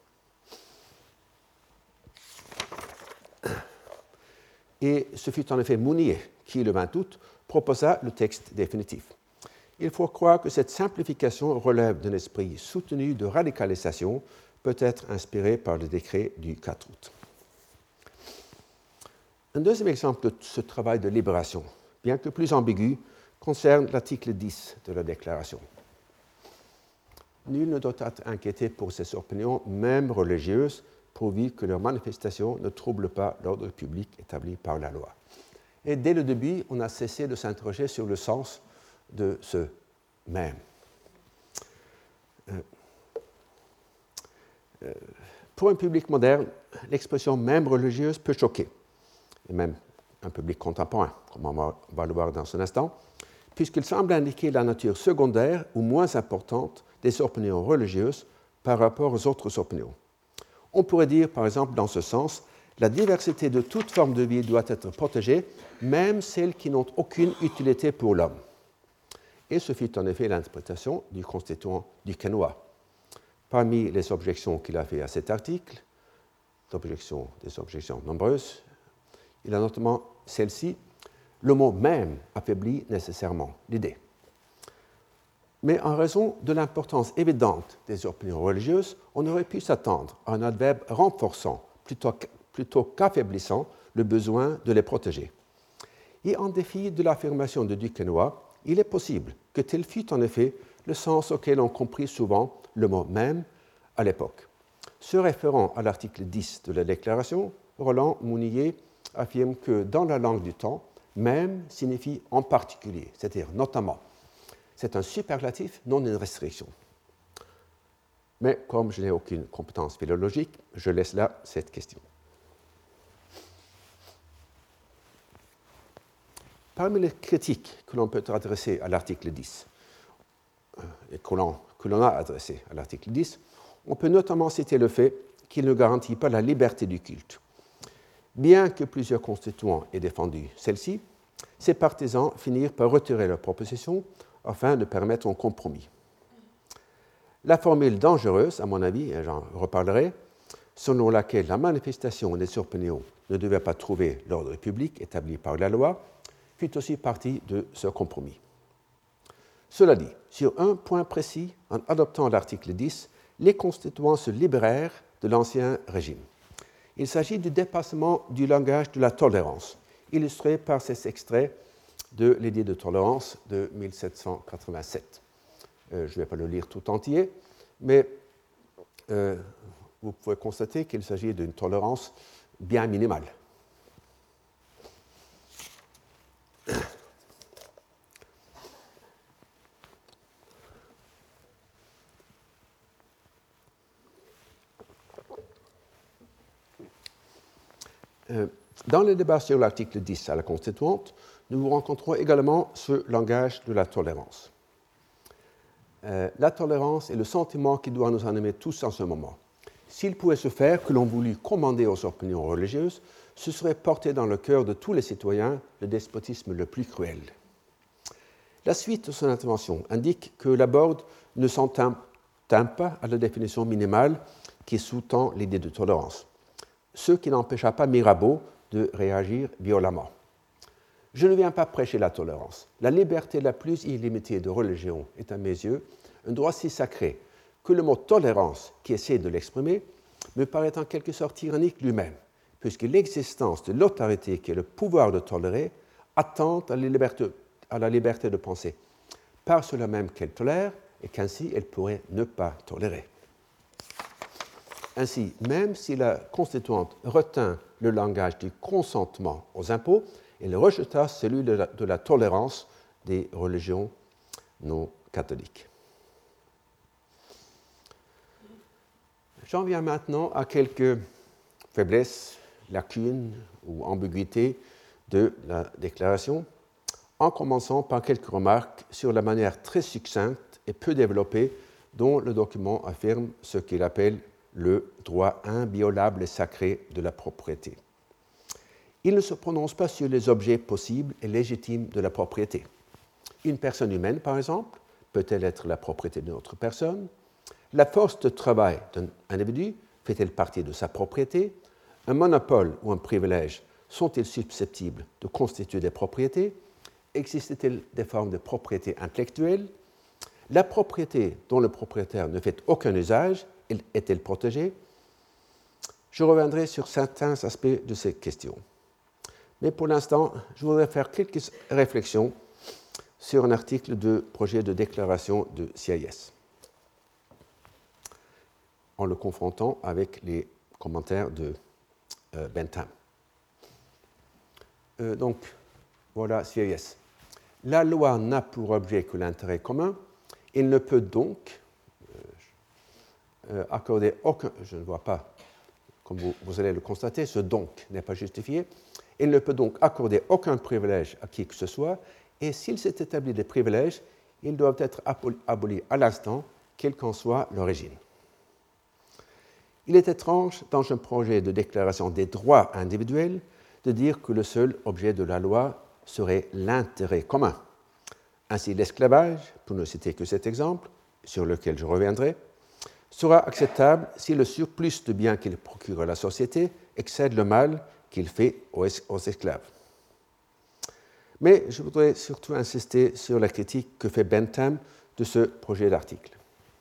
Et ce fut en effet Mounier qui, le vingt août, proposa le texte définitif. Il faut croire que cette simplification relève d'un esprit soutenu de radicalisation, peut-être inspiré par le décret du quatre août. Un deuxième exemple de ce travail de libération, bien que plus ambigu, concerne l'article dix de la Déclaration. Nul ne doit être inquiété pour ses opinions, même religieuses, pourvu que leurs manifestations ne troublent pas l'ordre public établi par la loi. Et dès le début, on a cessé de s'interroger sur le sens de ce « même ». Euh, euh, pour un public moderne, l'expression « même religieuse » peut choquer, et même un public contemporain, comme on va le voir dans un instant, puisqu'il semble indiquer la nature secondaire ou moins importante des opinions religieuses par rapport aux autres opinions. On pourrait dire, par exemple, dans ce sens, la diversité de toute forme de vie doit être protégée, même celles qui n'ont aucune utilité pour l'homme. Et ce fut en effet l'interprétation du constituant duquesnois. Parmi les objections qu'il a fait à cet article, d'objections, des objections nombreuses, il a notamment celle-ci, le mot « même » affaiblit nécessairement l'idée. Mais en raison de l'importance évidente des opinions religieuses, on aurait pu s'attendre à un adverbe renforçant plutôt, plutôt qu'affaiblissant le besoin de les protéger. Et en défi de l'affirmation de Duquesnoy, il est possible que tel fût en effet le sens auquel on comprit souvent le mot « même » à l'époque. Se référant à l'article dix de la Déclaration, Roland Mounier affirme que dans la langue du temps, « même » signifie « en particulier », c'est-à-dire « notamment ». C'est un superlatif, non une restriction. Mais comme je n'ai aucune compétence philologique, je laisse là cette question. Parmi les critiques que l'on peut adresser à l'article dix, et que l'on, que l'on a adressées à l'article dix, on peut notamment citer le fait qu'il ne garantit pas la liberté du culte. Bien que plusieurs constituants aient défendu celle-ci, ses partisans finirent par retirer leur proposition afin de permettre un compromis. La formule dangereuse, à mon avis, et j'en reparlerai, selon laquelle la manifestation des opinions ne devait pas trouver l'ordre public établi par la loi, fut aussi partie de ce compromis. Cela dit, sur un point précis, en adoptant l'article dix, les constituants se libérèrent de l'ancien régime. Il s'agit du dépassement du langage de la tolérance, illustré par ces extraits de l'édit de tolérance de mille sept cent quatre-vingt-sept. Euh, je ne vais pas le lire tout entier, mais euh, vous pouvez constater qu'il s'agit d'une tolérance bien minimale. Euh, dans le débat sur l'article dix à la Constituante, nous rencontrons également ce langage de la tolérance. Euh, la tolérance est le sentiment qui doit nous animer tous en ce moment. S'il pouvait se faire que l'on voulût commander aux opinions religieuses, ce serait porter dans le cœur de tous les citoyens le despotisme le plus cruel. La suite de son intervention indique que Laborde ne s'en tint pas à la définition minimale qui sous-tend l'idée de tolérance, ce qui n'empêcha pas Mirabeau de réagir violemment. Je ne viens pas prêcher la tolérance. La liberté la plus illimitée de religion est, à mes yeux, un droit si sacré que le mot tolérance, qui essaie de l'exprimer, me paraît en quelque sorte tyrannique lui-même, puisque l'existence de l'autorité qui est le pouvoir de tolérer attente à la liberté, à la liberté de penser, par cela même qu'elle tolère et qu'ainsi elle pourrait ne pas tolérer. Ainsi, même si la constituante retint le langage du consentement aux impôts, elle rejeta celui de la, de la tolérance des religions non catholiques. J'en viens maintenant à quelques faiblesses, lacunes ou ambiguïtés de la déclaration, en commençant par quelques remarques sur la manière très succincte et peu développée dont le document affirme ce qu'il appelle le droit inviolable et sacré de la propriété. Il ne se prononce pas sur les objets possibles et légitimes de la propriété. Une personne humaine, par exemple, peut-elle être la propriété d'une autre personne? La force de travail d'un individu fait-elle partie de sa propriété? Un monopole ou un privilège sont-ils susceptibles de constituer des propriétés? Existent-ils des formes de propriété intellectuelle? La propriété dont le propriétaire ne fait aucun usage est-elle protégée? Je reviendrai sur certains aspects de ces questions. Mais pour l'instant, je voudrais faire quelques réflexions sur un article de projet de déclaration de C I S, en le confrontant avec les commentaires de euh, Bentham. Euh, donc, voilà C I S. La loi n'a pour objet que l'intérêt commun. Il ne peut donc euh, accorder aucun... Je ne vois pas, comme vous, vous allez le constater, ce donc n'est pas justifié. Il ne peut donc accorder aucun privilège à qui que ce soit, et s'il s'est établi des privilèges, ils doivent être abolis à l'instant, quelle qu'en soit l'origine. Il est étrange, dans un projet de déclaration des droits individuels, de dire que le seul objet de la loi serait l'intérêt commun. Ainsi, l'esclavage, pour ne citer que cet exemple, sur lequel je reviendrai, sera acceptable si le surplus de biens qu'il procure à la société excède le mal qu'il fait aux esclaves. Mais je voudrais surtout insister sur la critique que fait Bentham de ce projet d'article.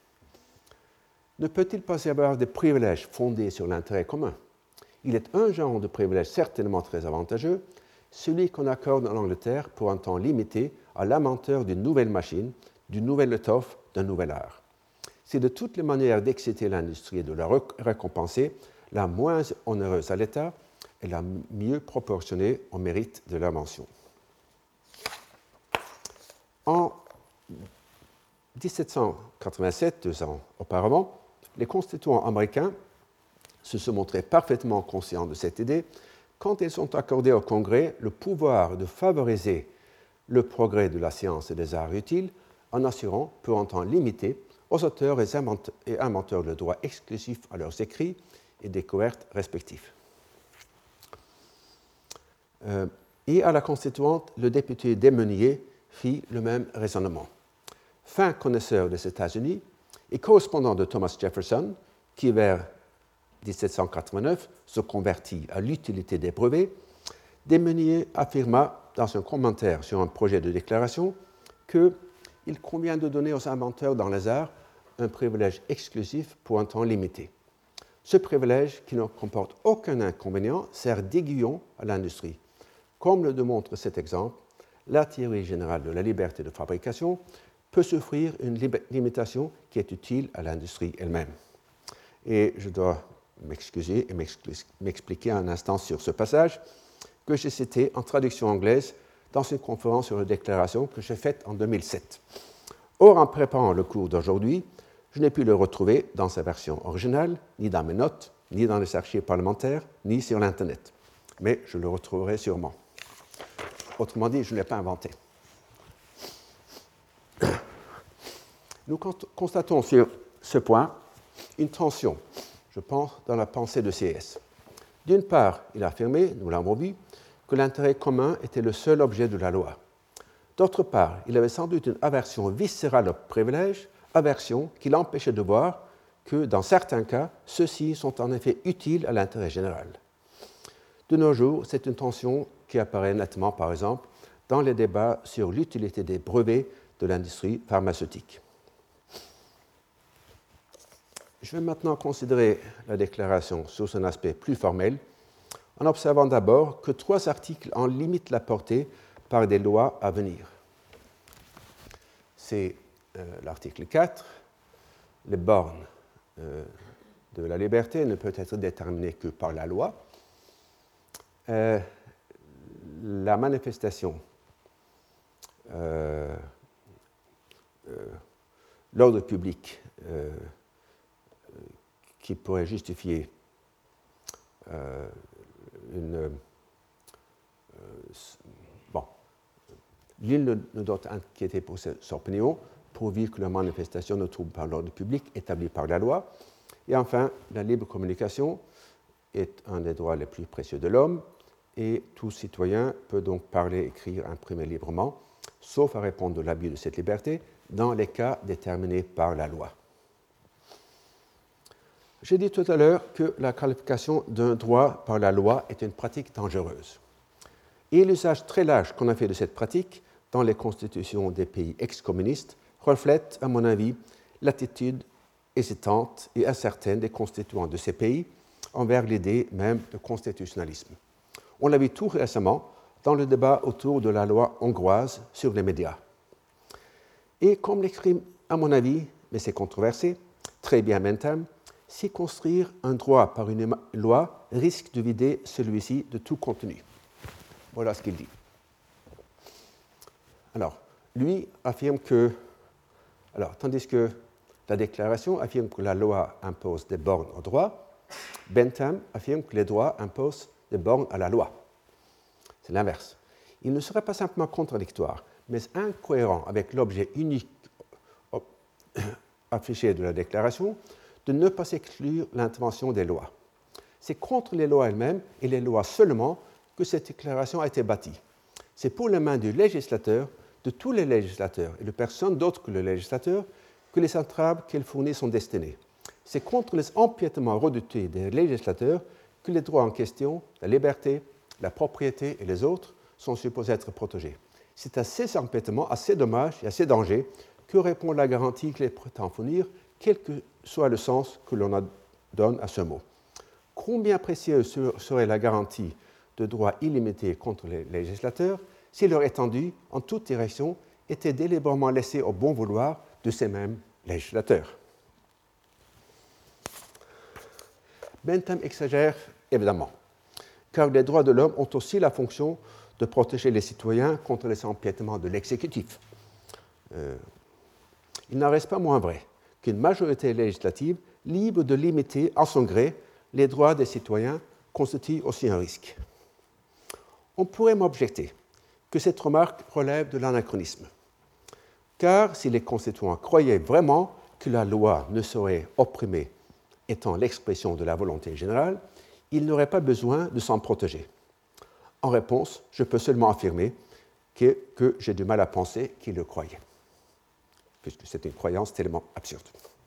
Ne peut-il pas y avoir des privilèges fondés sur l'intérêt commun? Il est un genre de privilège certainement très avantageux, celui qu'on accorde en Angleterre pour un temps limité à l'inventeur d'une nouvelle machine, d'une nouvelle étoffe, d'un nouvel art. C'est de toutes les manières d'exciter l'industrie et de la récompenser, la moins onéreuse à l'État et la mieux proportionnée au mérite de l'invention. En dix-sept cent quatre-vingt-sept, deux ans auparavant, les constituants américains se sont montrés parfaitement conscients de cette idée quand ils ont accordé au Congrès le pouvoir de favoriser le progrès de la science et des arts utiles en assurant, pour un temps limité, aux auteurs et inventeurs le droit exclusif à leurs écrits et découvertes respectifs. Euh, et à la constituante, le député Desmeniers fit le même raisonnement. Fin connaisseur des États-Unis et correspondant de Thomas Jefferson, qui vers dix-sept cent quatre-vingt-neuf se convertit à l'utilité des brevets, Desmeniers affirma dans un commentaire sur un projet de déclaration qu'il convient de donner aux inventeurs dans les arts un privilège exclusif pour un temps limité. Ce privilège, qui ne comporte aucun inconvénient, sert d'aiguillon à l'industrie. Comme le démontre cet exemple, la théorie générale de la liberté de fabrication peut souffrir une limitation qui est utile à l'industrie elle-même. Et je dois m'excuser et m'expliquer un instant sur ce passage que j'ai cité en traduction anglaise dans une conférence sur la déclaration que j'ai faite en deux mille sept. Or, en préparant le cours d'aujourd'hui, je n'ai pu le retrouver dans sa version originale, ni dans mes notes, ni dans les archives parlementaires, ni sur l'Internet. Mais je le retrouverai sûrement. Autrement dit, je ne l'ai pas inventé. Nous constatons sur ce point une tension, je pense, dans la pensée de C S. D'une part, il a affirmé, nous l'avons vu, que l'intérêt commun était le seul objet de la loi. D'autre part, il avait sans doute une aversion viscérale au privilège, aversion qui l'empêchait de voir que, dans certains cas, ceux-ci sont en effet utiles à l'intérêt général. De nos jours, c'est une tension qui apparaît nettement, par exemple, dans les débats sur l'utilité des brevets de l'industrie pharmaceutique. Je vais maintenant considérer la déclaration sous son aspect plus formel, en observant d'abord que trois articles en limitent la portée par des lois à venir. C'est euh, l'article quatre. Les bornes euh, de la liberté ne peuvent être déterminées que par la loi. Euh, la manifestation, euh, euh, l'ordre public euh, qui pourrait justifier euh, une... Euh, bon, l'île ne, ne doit inquiéter pour cette opinion, pourvu que la manifestation ne trouble pas l'ordre public établi par la loi. Et enfin, la libre communication est un des droits les plus précieux de l'homme, et tout citoyen peut donc parler, écrire, imprimer librement, sauf à répondre de l'abus de cette liberté, dans les cas déterminés par la loi. J'ai dit tout à l'heure que la qualification d'un droit par la loi est une pratique dangereuse. Et l'usage très large qu'on a fait de cette pratique dans les constitutions des pays ex-communistes reflète, à mon avis, l'attitude hésitante et incertaine des constituants de ces pays envers l'idée même de constitutionnalisme. On l'a vu tout récemment dans le débat autour de la loi hongroise sur les médias. Et comme l'exprime, à mon avis, mais c'est controversé, très bien Bentham, si construire un droit par une loi risque de vider celui-ci de tout contenu. Voilà ce qu'il dit. Alors, lui affirme que, alors, tandis que la déclaration affirme que la loi impose des bornes au droit, Bentham affirme que les droits imposent des bornes à la loi. C'est l'inverse. Il ne serait pas simplement contradictoire, mais incohérent avec l'objet unique affiché de la déclaration de ne pas exclure l'intervention des lois. C'est contre les lois elles-mêmes et les lois seulement que cette déclaration a été bâtie. C'est pour les mains du législateur, de tous les législateurs et de personne d'autre que le législateur, que les entraves qu'elle fournit sont destinées. C'est contre les empiétements redoutés des législateurs que les droits en question, la liberté, la propriété et les autres, sont supposés être protégés. C'est à ces empiétements, à ces dommages et à ces dangers que répond la garantie qu'il prétend fournir, quel que soit le sens que l'on donne à ce mot. Combien précieuse serait la garantie de droits illimités contre les législateurs si leur étendue, en toute direction, était délibérément laissée au bon vouloir de ces mêmes législateurs. Bentham exagère, évidemment, car les droits de l'homme ont aussi la fonction de protéger les citoyens contre les empiétements de l'exécutif. Euh, il n'en reste pas moins vrai qu'une majorité législative, libre de limiter à son gré les droits des citoyens, constitue aussi un risque. On pourrait m'objecter que cette remarque relève de l'anachronisme, car si les constituants croyaient vraiment que la loi ne saurait opprimer étant l'expression de la volonté générale, ils n'auraient pas besoin de s'en protéger. En réponse, je peux seulement affirmer que, que j'ai du mal à penser qu'ils le croyaient, puisque c'est une croyance tellement absurde.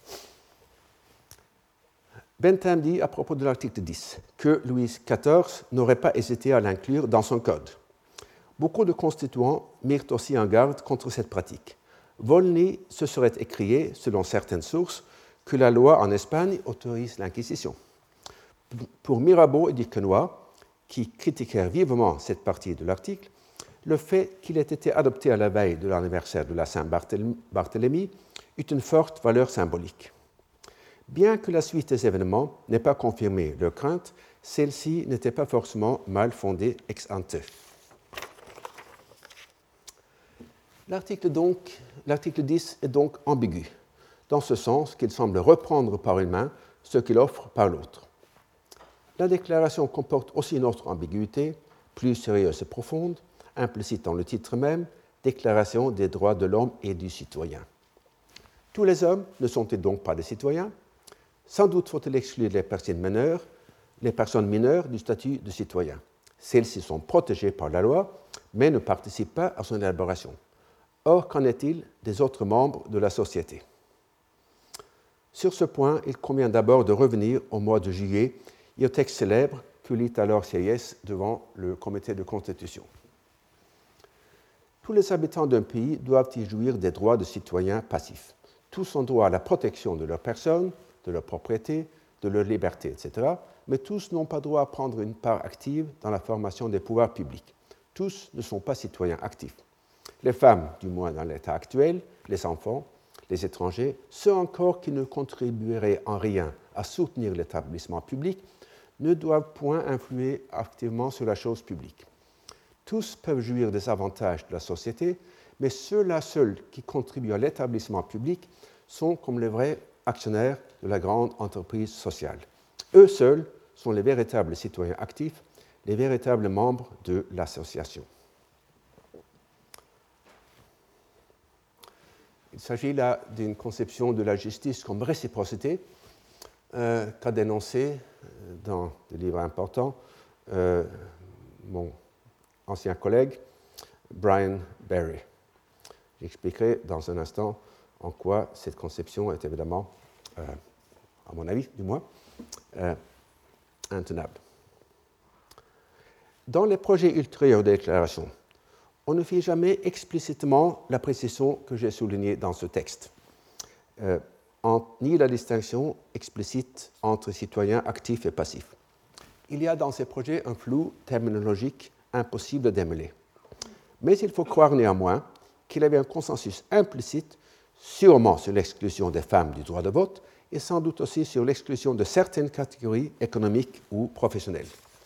Bentham dit à propos de l'article dix que Louis quatorze n'aurait pas hésité à l'inclure dans son code. Beaucoup de constituants mirent aussi en garde contre cette pratique. Volney se serait écrié, selon certaines sources, que la loi en Espagne autorise l'Inquisition. Pour Mirabeau et Duquesnoy, qui critiquèrent vivement cette partie de l'article, le fait qu'il ait été adopté à la veille de l'anniversaire de la Saint-Barthélemy eut une forte valeur symbolique. Bien que la suite des événements n'ait pas confirmé leur crainte, celle-ci n'était pas forcément mal fondée ex ante. L'article, donc, l'article dix est donc ambigu, dans ce sens qu'il semble reprendre par une main ce qu'il offre par l'autre. La déclaration comporte aussi une autre ambiguïté, plus sérieuse et profonde, implicite dans le titre même, Déclaration des droits de l'homme et du citoyen. Tous les hommes ne sont-ils donc pas des citoyens? Sans doute faut-il exclure les personnes mineures, les personnes mineures du statut de citoyen. Celles-ci sont protégées par la loi, mais ne participent pas à son élaboration. Or, qu'en est-il des autres membres de la société? Sur ce point, il convient d'abord de revenir au mois de juillet et au texte célèbre que lit alors Sieyès devant le comité de constitution. Tous les habitants d'un pays doivent y jouir des droits de citoyens passifs. Tous ont droit à la protection de leur personne, de leur propriété, de leur liberté, et cetera, mais tous n'ont pas droit à prendre une part active dans la formation des pouvoirs publics. tous ne sont pas citoyens actifs. Les femmes, du moins dans l'état actuel, les enfants, les étrangers, ceux encore qui ne contribueraient en rien à soutenir l'établissement public, ne doivent point influer activement sur la chose publique. Tous peuvent jouir des avantages de la société, mais ceux-là seuls qui contribuent à l'établissement public sont comme les vrais actionnaires de la grande entreprise sociale. Eux seuls sont les véritables citoyens actifs, les véritables membres de l'association. Il s'agit là d'une conception de la justice comme réciprocité euh, qu'a dénoncé dans des livres importants euh, mon ancien collègue Brian Barry. J'expliquerai dans un instant en quoi cette conception est évidemment, euh, à mon avis du moins, euh, intenable. Dans les projets ultérieurs de déclaration, on ne fit jamais explicitement la précision que j'ai soulignée dans ce texte, euh, en, ni la distinction explicite entre citoyens actifs et passifs. Il y a dans ces projets un flou terminologique impossible à démêler. Mais il faut croire néanmoins qu'il y avait un consensus implicite, sûrement sur l'exclusion des femmes du droit de vote et sans doute aussi sur l'exclusion de certaines catégories économiques ou professionnelles.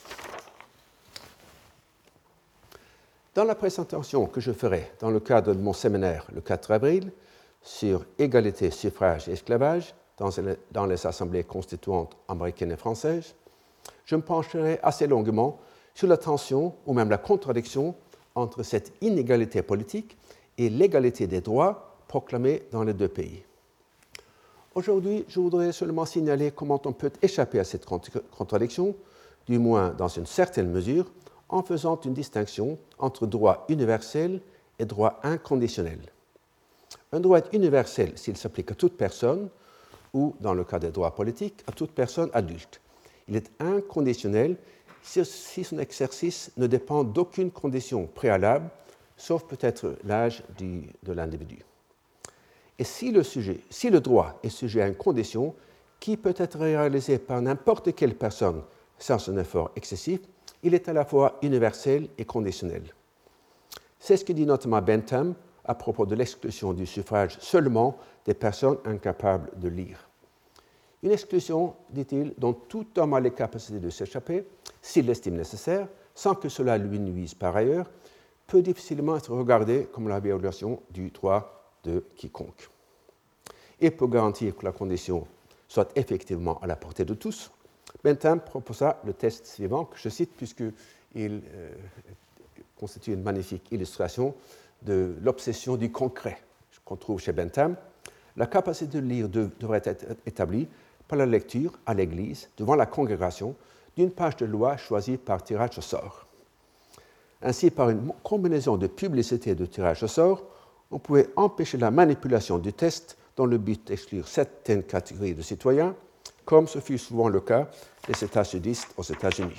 Dans la présentation que je ferai dans le cadre de mon séminaire le quatre avril sur égalité, suffrage et esclavage dans les, dans les assemblées constituantes américaines et françaises, je me pencherai assez longuement sur la tension ou même la contradiction entre cette inégalité politique et l'égalité des droits proclamés dans les deux pays. Aujourd'hui, je voudrais seulement signaler comment on peut échapper à cette contradiction, du moins dans une certaine mesure, en faisant une distinction entre droit universel et droit inconditionnel. Un droit est universel s'il s'applique à toute personne, ou, dans le cas des droits politiques, à toute personne adulte. Il est inconditionnel si son exercice ne dépend d'aucune condition préalable, sauf peut-être l'âge de l'individu. Et si le, sujet, si le droit est sujet à une condition qui peut être réalisée par n'importe quelle personne sans un effort excessif, il est à la fois universel et conditionnel. C'est ce que dit notamment Bentham à propos de l'exclusion du suffrage seulement des personnes incapables de lire. Une exclusion, dit-il, dont tout homme a les capacités de s'échapper, s'il l'estime nécessaire, sans que cela lui nuise par ailleurs, peut difficilement être regardée comme la violation du droit de quiconque. Et pour garantir que la condition soit effectivement à la portée de tous, Bentham proposa le test suivant, que je cite puisqu'il euh, constitue une magnifique illustration de l'obsession du concret qu'on trouve chez Bentham. La capacité de lire de, devrait être établie par la lecture à l'Église, devant la congrégation, d'une page de loi choisie par tirage au sort. Ainsi, par une combinaison de publicité et de tirage au sort, on pouvait empêcher la manipulation du test dans le but d'exclure certaines catégories de citoyens, comme ce fut souvent le cas des États sudistes aux États-Unis.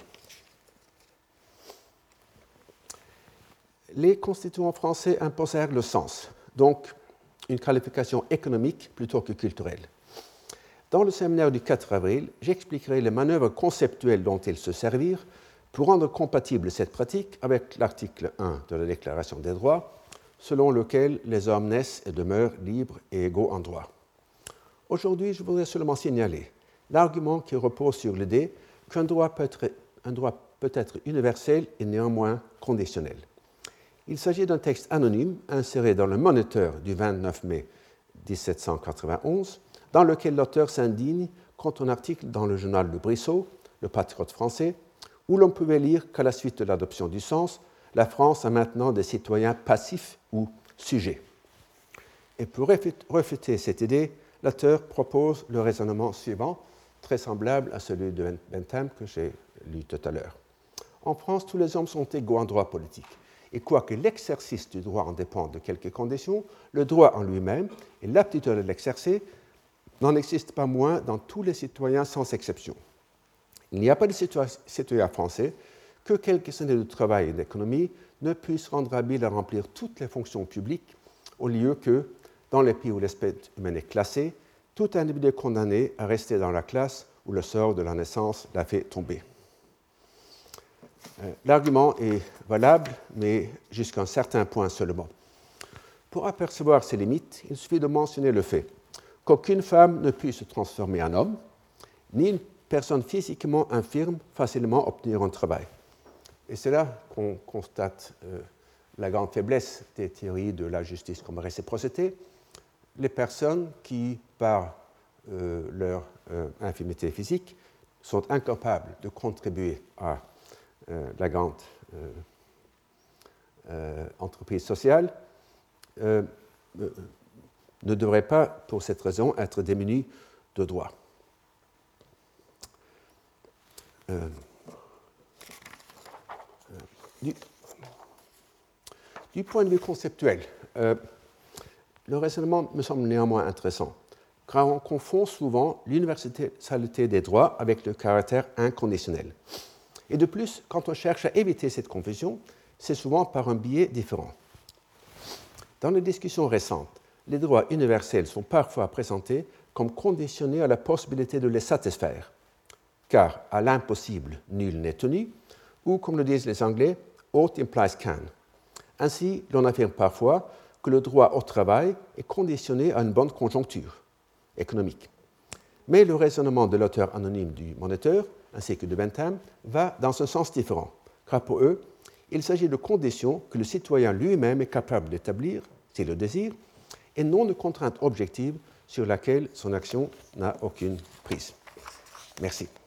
Les constituants français imposèrent le sens, donc une qualification économique plutôt que culturelle. Dans le séminaire du quatre avril, j'expliquerai les manœuvres conceptuelles dont ils se servirent pour rendre compatible cette pratique avec l'article un de la Déclaration des droits, selon lequel les hommes naissent et demeurent libres et égaux en droit. Aujourd'hui, je voudrais seulement signaler l'argument qui repose sur l'idée qu'un droit peut être, un droit peut être universel et néanmoins conditionnel. Il s'agit d'un texte anonyme inséré dans le Moniteur du vingt-neuf mai dix-sept cent quatre-vingt-onze, dans lequel l'auteur s'indigne contre un article dans le journal de Brissot, le patriote français, où l'on pouvait lire qu'à la suite de l'adoption du sens, la France a maintenant des citoyens passifs ou sujets. Et pour refuter cette idée, l'auteur propose le raisonnement suivant, très semblable à celui de Bentham que j'ai lu tout à l'heure. En France, tous les hommes sont égaux en droit politique. Et quoique l'exercice du droit en dépende de quelques conditions, le droit en lui-même et l'aptitude à l'exercer n'en existe pas moins dans tous les citoyens sans exception. Il n'y a pas de citoyen français que quelques années de travail et d'économie ne puissent rendre habile à remplir toutes les fonctions publiques, au lieu que, dans les pays où l'espèce humaine est classée, tout individu est condamné à rester dans la classe où le sort de la naissance l'a fait tomber. Euh, l'argument est valable, mais jusqu'à un certain point seulement. Pour apercevoir ses limites, il suffit de mentionner le fait qu'aucune femme ne peut se transformer en homme, ni une personne physiquement infirme facilement obtenir un travail. Et c'est là qu'on constate euh, la grande faiblesse des théories de la justice comme réciprocité. Les personnes qui, par euh, leur euh, infirmité physique, sont incapables de contribuer à euh, la grande euh, euh, entreprise sociale, euh, euh, ne devraient pas, pour cette raison, être démunies de droits. Euh, euh, du, du point de vue conceptuel, euh, le raisonnement me semble néanmoins intéressant, car on confond souvent l'universalité des droits avec le caractère inconditionnel. Et de plus, quand on cherche à éviter cette confusion, c'est souvent par un biais différent. Dans les discussions récentes, les droits universels sont parfois présentés comme conditionnés à la possibilité de les satisfaire, car à l'impossible, nul n'est tenu, ou comme le disent les Anglais, ought implies can. Ainsi, l'on affirme parfois que le droit au travail est conditionné à une bonne conjoncture économique. Mais le raisonnement de l'auteur anonyme du Moniteur, ainsi que de Bentham, va dans un sens différent, car pour eux, il s'agit de conditions que le citoyen lui-même est capable d'établir, s'il le désire, et non de contraintes objectives sur lesquelles son action n'a aucune prise. Merci.